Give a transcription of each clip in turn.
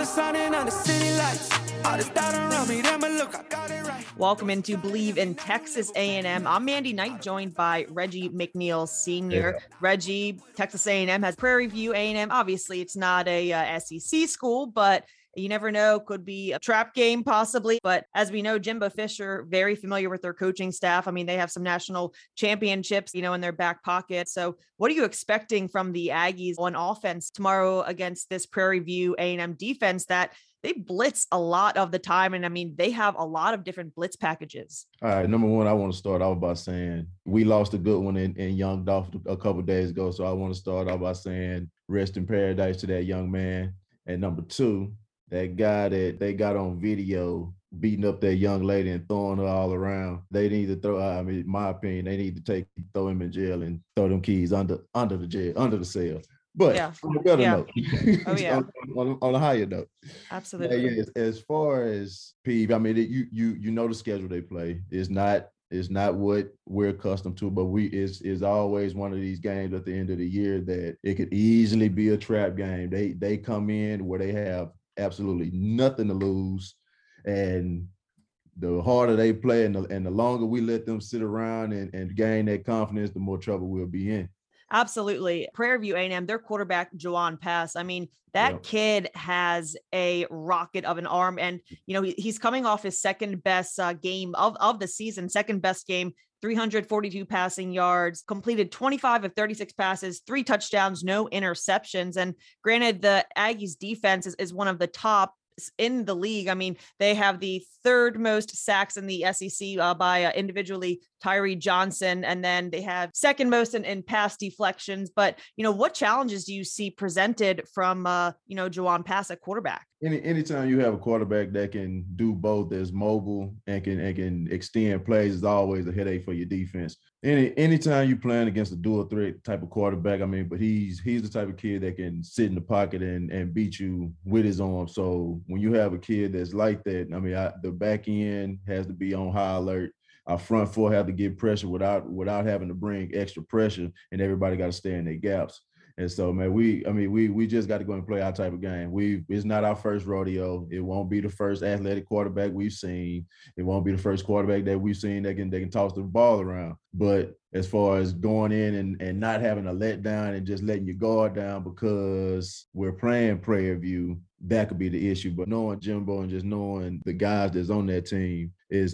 shining on the city lights. All this doubt around me, then but look, I got it right. Welcome into Believe in Texas A&M. I'm Mandy Knight, joined by Reggie McNeil Sr. Yeah. Reggie, Texas A&M has Prairie View A&M. Obviously, it's not a SEC school, but you never know, could be a trap game possibly. But as we know, Jimbo Fisher, very familiar with their coaching staff. I mean, they have some national championships, in their back pocket. So what are you expecting from the Aggies on offense tomorrow against this Prairie View A&M defense that they blitz a lot of the time? And I mean, they have a lot of different blitz packages. All right, number one, I want to start off by saying we lost a good one in Young Dolph a couple of days ago. So I want to start off by saying rest in paradise to that young man. And number two, that guy that they got on video beating up that young lady and throwing her all around. They need to throw, in my opinion, they need to throw him in jail and throw them keys under the cell. But on a better note, on a higher note. Absolutely. As far as Peeve, I mean, you know the schedule they play is not what we're accustomed to, but is always one of these games at the end of the year that it could easily be a trap game. They come in where they have absolutely nothing to lose, and the harder they play and the longer we let them sit around and gain that confidence, the more trouble we'll be in. Absolutely. Prairie View A&M, their quarterback, Juwan Pass. I mean, that kid has a rocket of an arm, and, he's coming off his second best game of the season, second best game, 342 passing yards, completed 25 of 36 passes, 3 touchdowns, no interceptions. And granted, the Aggies defense is one of the top in the league. I mean, they have the third most sacks in the SEC by individually Tyree Johnson, and then they have second most in pass deflections. But what challenges do you see presented from Juwan Pass at quarterback? Anytime you have a quarterback that can do both, as mobile and can extend plays, is always a headache for your defense. Anytime you playing against a dual threat type of quarterback, but he's the type of kid that can sit in the pocket and beat you with his arm. So when you have a kid that's like that, the back end has to be on high alert. Our front four have to get pressure without having to bring extra pressure, and everybody got to stay in their gaps. And so, man, we just got to go and play our type of game. It's not our first rodeo. It won't be the first athletic quarterback we've seen. It won't be the first quarterback that we've seen that can toss the ball around. But as far as going in and not having a letdown and just letting your guard down because we're playing Prairie View, that could be the issue. But knowing Jimbo and just knowing the guys that's on that team is,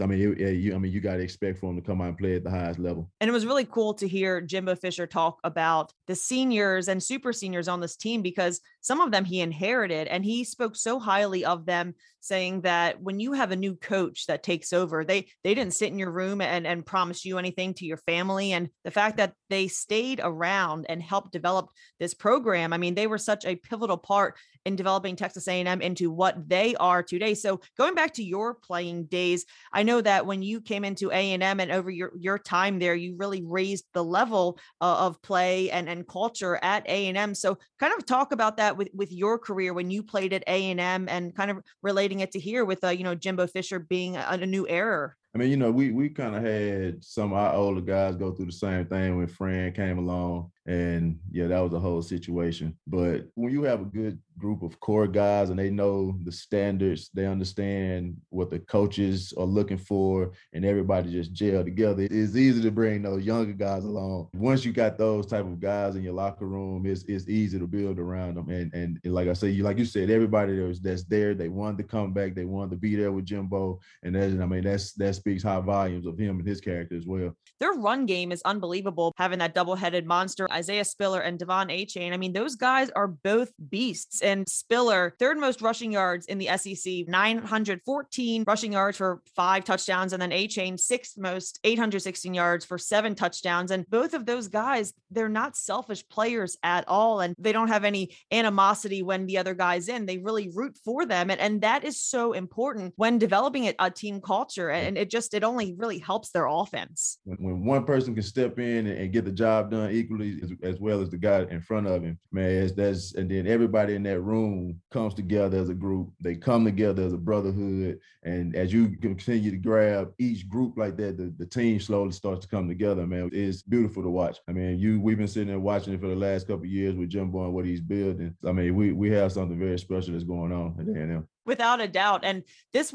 you got to expect for them to come out and play at the highest level. And it was really cool to hear Jimbo Fisher talk about the seniors and super seniors on this team, because some of them he inherited, and he spoke so highly of them, saying that when you have a new coach that takes over, they didn't sit in your room and promise you anything to your family. And the fact that they stayed around and helped develop this program, they were such a pivotal part in developing Texas A&M into what they are today. So going back to your playing days, I know that when you came into A&M and over your time there, you really raised the level of play and culture at A&M. So kind of talk about that with your career when you played at A&M and kind of relating it to here with, Jimbo Fisher being a new era. We kind of had some of our older guys go through the same thing when Fran came along. And that was a whole situation. But when you have a good group of core guys and they know the standards, they understand what the coaches are looking for, and everybody just gel together, it's easy to bring those younger guys along. Once you got those type of guys in your locker room, it's easy to build around them. And like I say, like you said, everybody that's there, they wanted to come back, they wanted to be there with Jimbo, and that speaks high volumes of him and his character as well. Their run game is unbelievable, having that double-headed monster, Isaiah Spiller and Devon Achane. Those guys are both beasts. And Spiller, third most rushing yards in the SEC, 914 rushing yards for 5 touchdowns. And then Achane, sixth most, 816 yards for 7 touchdowns. And both of those guys, they're not selfish players at all. And they don't have any animosity when the other guy's in. They really root for them. And that is so important when developing a team culture. And it only really helps their offense. When one person can step in and get the job done equally, as well as the guy in front of him. Man, and then everybody in that room comes together as a group. They come together as a brotherhood. And as you continue to grab each group like that, the team slowly starts to come together, man. It's beautiful to watch. I mean, we've been sitting there watching it for the last couple of years with Jimbo and what he's building. I mean, we have something very special that's going on at A&M. Without a doubt. And this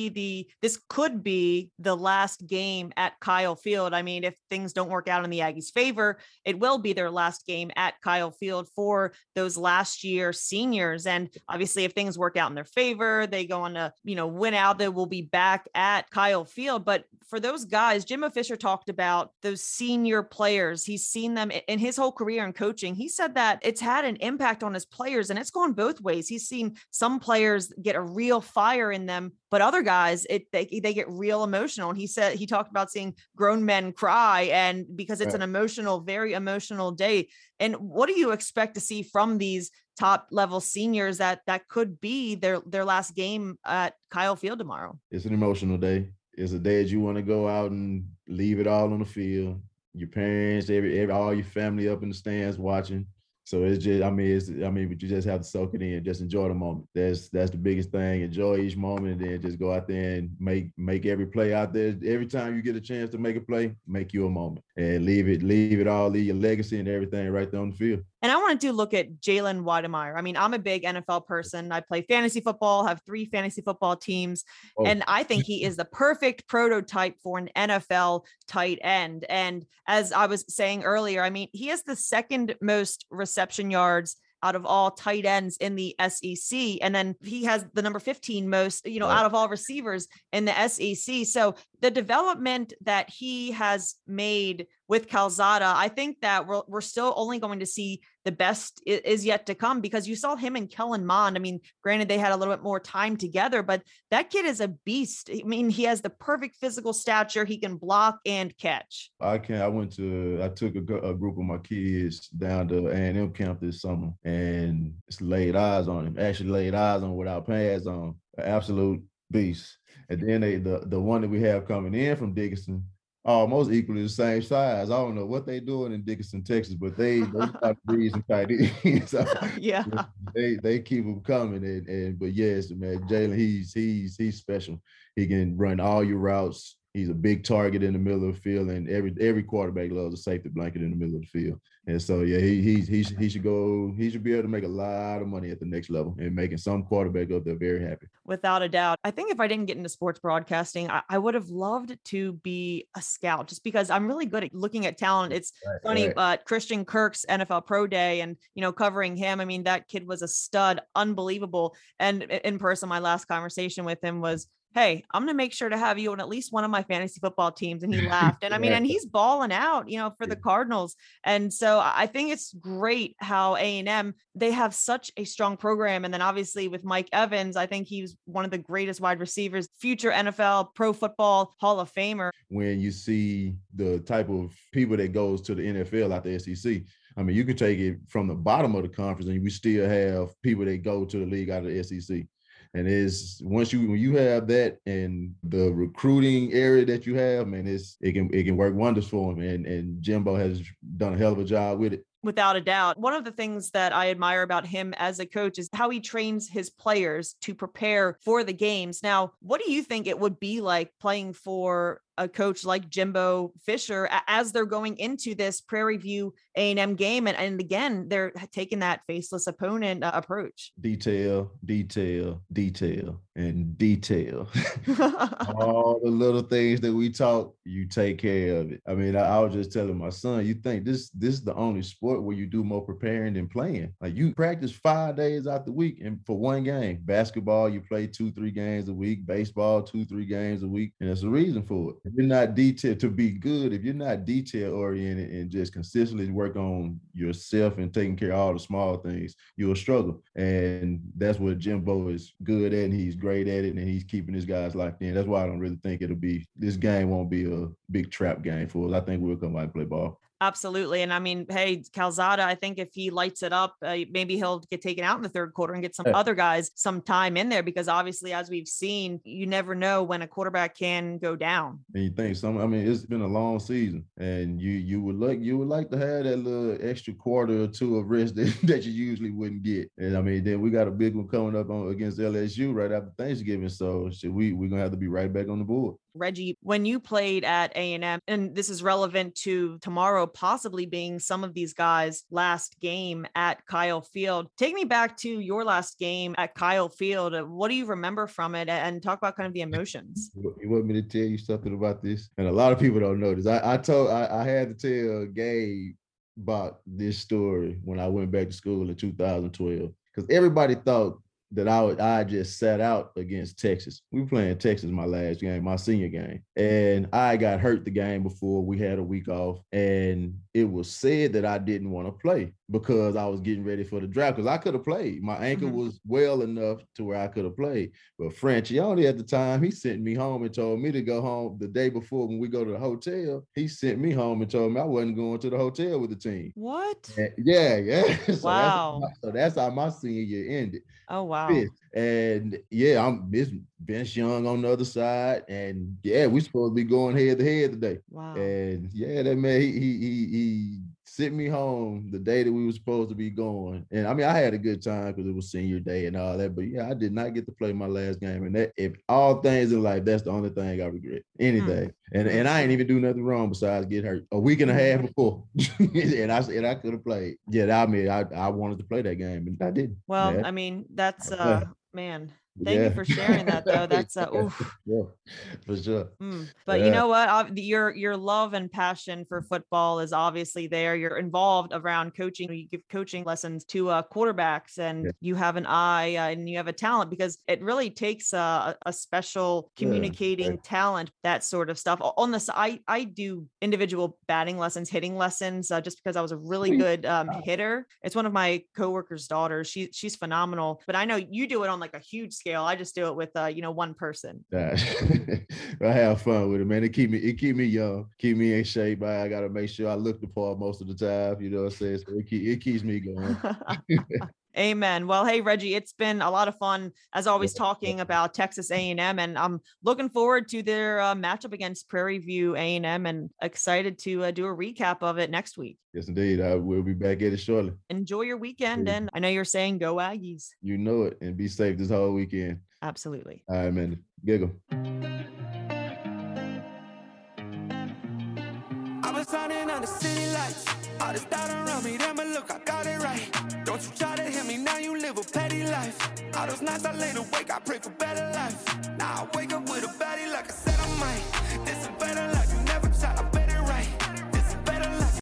could be the last game at Kyle Field. I mean, if things don't work out in the Aggies' favor, it will be their last game at Kyle Field for those last year seniors. And obviously if things work out in their favor, they go on to, win out, they will be back at Kyle Field. But for those guys, Jimbo Fisher talked about those senior players. He's seen them in his whole career in coaching. He said that it's had an impact on his players and it's gone both ways. He's seen some players get a real fire in them, but other guys, they get real emotional. And he talked about seeing grown men cry, and because it's an very emotional day. And what do you expect to see from these top level seniors that could be their last game at Kyle Field tomorrow? It's an emotional day. It's a day that you want to go out and leave it all on the field. Your parents, all your family up in the stands watching. So it's just, but you just have to soak it in, just enjoy the moment. That's the biggest thing. Enjoy each moment, and then just go out there and make every play out there. Every time you get a chance to make a play, make you a moment, and leave it all, leave your legacy and everything right there on the field. And I want to look at Jalen Wydermyer. I mean, I'm a big NFL person. I play fantasy football, have 3 fantasy football teams. Oh. And I think he is the perfect prototype for an NFL tight end. And as I was saying earlier, I mean, he has the second most reception yards out of all tight ends in the SEC. And then he has the number 15 most, out of all receivers in the SEC. So the development that he has made with Calzada, I think that we're still only going to see the best is yet to come, because you saw him and Kellen Mond. I mean, granted, they had a little bit more time together, but that kid is a beast. I mean, he has the perfect physical stature. He can block and catch. I took a group of my kids down to A&M camp this summer and laid eyes on him, without pads on. An absolute beast. And then the one that we have coming in from Dickinson, almost equally the same size. I don't know what they doing in Dickinson, Texas, but they got breeds and tight ends. So yeah, they keep them coming. But yes, man, Jalen, he's special. He can run all your routes. He's a big target in the middle of the field, and every quarterback loves a safety blanket in the middle of the field. And so, yeah, he should go. He should be able to make a lot of money at the next level, and making some quarterback up there very happy. Without a doubt. I think if I didn't get into sports broadcasting, I would have loved to be a scout, just because I'm really good at looking at talent. It's funny, but Christian Kirk's NFL Pro Day and, covering him. I mean, that kid was a stud, unbelievable. And in person, my last conversation with him was, hey, I'm going to make sure to have you on at least one of my fantasy football teams. And he laughed. And I mean, and he's balling out, for the Cardinals. And so I think it's great how A&M, they have such a strong program. And then obviously with Mike Evans, I think he's one of the greatest wide receivers, future NFL Pro Football Hall of Famer. When you see the type of people that goes to the NFL out the SEC, I mean, you can take it from the bottom of the conference and we still have people that go to the league out of the SEC. And when you have that and the recruiting area that you have, man, it can work wonders for him. And Jimbo has done a hell of a job with it. Without a doubt. One of the things that I admire about him as a coach is how he trains his players to prepare for the games. Now, what do you think it would be like playing for a coach like Jimbo Fisher as they're going into this Prairie View A&M game? And again, they're taking that faceless opponent approach. Detail, and detail. All the little things that we talk, you take care of it. I mean, I was just telling my son, you think this is the only sport where you do more preparing than playing. Like, you practice 5 days out the week and for one game. Basketball, you play 2-3 games a week. Baseball, 2-3 games a week. And there's a reason for it. If you're not detailed to be good, if you're not detail oriented and just consistently work on yourself and taking care of all the small things, you'll struggle. And that's what Jimbo is good at, and he's great at it, and he's keeping his guys locked in. That's why I don't really think this game won't be a big trap game for us. I think we'll come out and play ball. Absolutely. And I mean, hey, Calzada, I think if he lights it up, maybe he'll get taken out in the third quarter and get some other guys some time in there, because obviously, as we've seen, you never know when a quarterback can go down. And you think I mean, it's been a long season, and you would like to have that little extra quarter or two of rest that you usually wouldn't get. And I mean, then we got a big one coming up against LSU right after Thanksgiving. So we're gonna have to be right back on the board. Reggie, when you played at A&M, and this is relevant to tomorrow possibly being some of these guys' last game at Kyle Field, take me back to your last game at Kyle Field. What do you remember from it, and talk about kind of the emotions? You want me to tell you something about this? And a lot of people don't know this. I had to tell Gabe about this story when I went back to school in 2012, because everybody thought that I just sat out against Texas. We were playing Texas my last game, my senior game. And I got hurt the game before. We had a week off. And it was said that I didn't want to play because I was getting ready for the draft, because I could have played. My ankle was well enough to where I could have played. But Franchione at the time, he sent me home and told me to go home the day before when we go to the hotel. He sent me home and told me I wasn't going to the hotel with the team. What? And yeah. Wow. So that's how my senior year ended. Oh, wow. And yeah, I'm Vince Young on the other side, and yeah, we supposed to be going head to head today. Wow. And yeah, that man, he sent me home the day that we were supposed to be going. And I mean, I had a good time because it was senior day and all that, but yeah, I did not get to play my last game. And that, if all things in life, that's the only thing I regret. Anything. And I ain't even do nothing wrong besides get hurt a week and a half before. and I could have played. Yeah, I mean, I wanted to play that game, and I didn't. Well, yeah. I mean, that's man. Thank you for sharing that, though. That's oof. Yeah, for sure. But you know what? Your love and passion for football is obviously there. You're involved around coaching. You give coaching lessons to quarterbacks, and you have an eye and you have a talent, because it really takes a special communicating talent, that sort of stuff. On this, I do individual batting lessons, hitting lessons, just because I was a really good hitter. It's one of my coworkers' daughters. She's phenomenal. But I know you do it on like a huge scale. I just do it with one person. I have fun with it, man. It keep me young, keep me in shape. I gotta make sure I look the part most of the time. You know what I'm saying? So it keeps me going. Amen. Well, hey, Reggie, it's been a lot of fun, as always, talking about Texas A&M, and I'm looking forward to their matchup against Prairie View A&M, and excited to do a recap of it next week. Yes, indeed. I will be back at it shortly. Enjoy your weekend, and I know you're saying go Aggies. You know it, and be safe this whole weekend. Absolutely. All right, man. Giggle. I was running on the city lights. All this doubt around me, then but look, I got it right. Don't you try to hit me, now you live a petty life. All those nights I laid awake, I pray for better life. Now I wake up with a baddie like I said I might. This a better life.